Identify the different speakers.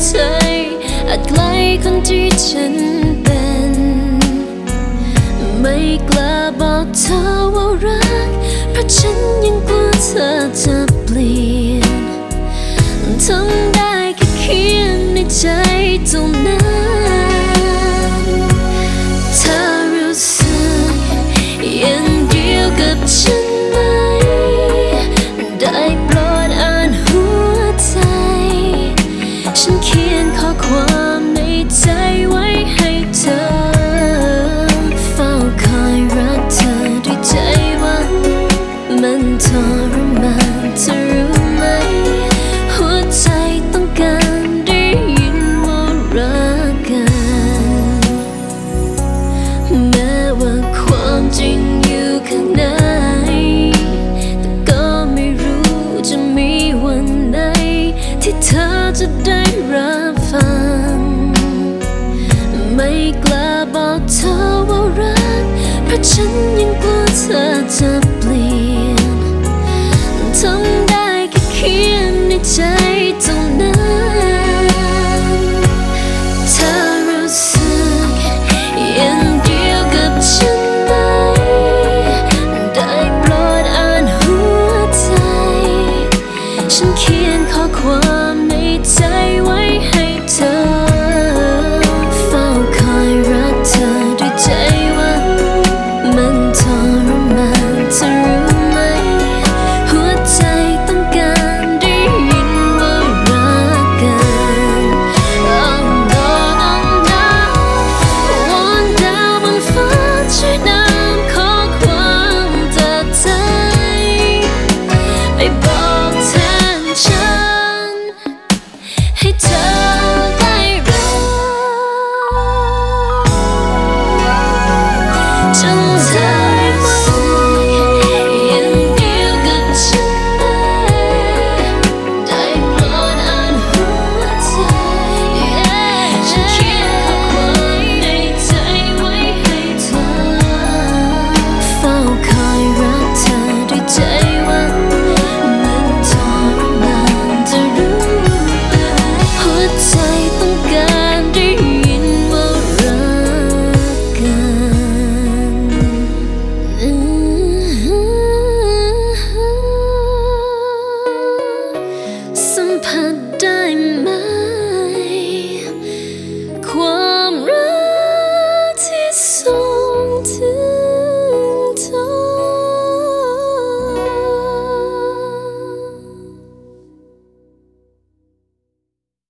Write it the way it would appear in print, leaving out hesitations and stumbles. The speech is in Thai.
Speaker 1: ใจอาจไกลคนที่ฉันเป็นไม่กล้าบอกเธอว่ารักเพราะฉันยังกลัวเธอจะเปลี่ยนทำได้แค่เขียนในใจตรงนั้นเธอรู้สึกอย่างเดียวกับฉันไหมได้โปรดอ่านหัวใจฉันเขียนข้อความในใจไว้ให้เธอเฝ้าคอยรักเธอด้วยใจหวังมันทรมานเธอรู้ไหมหัวใจต้องการได้ยินว่ารักกันแม้ว่าความจริงอยู่ข้างในแต่ก็ไม่รู้จะมีวันไหนที่เธอจะได้รับฟังไม่กล้าบอกเธอว่ารักเพราะฉันยังกลัวเธอจะเปลี่ยนทำได้แค่เขียนในใจ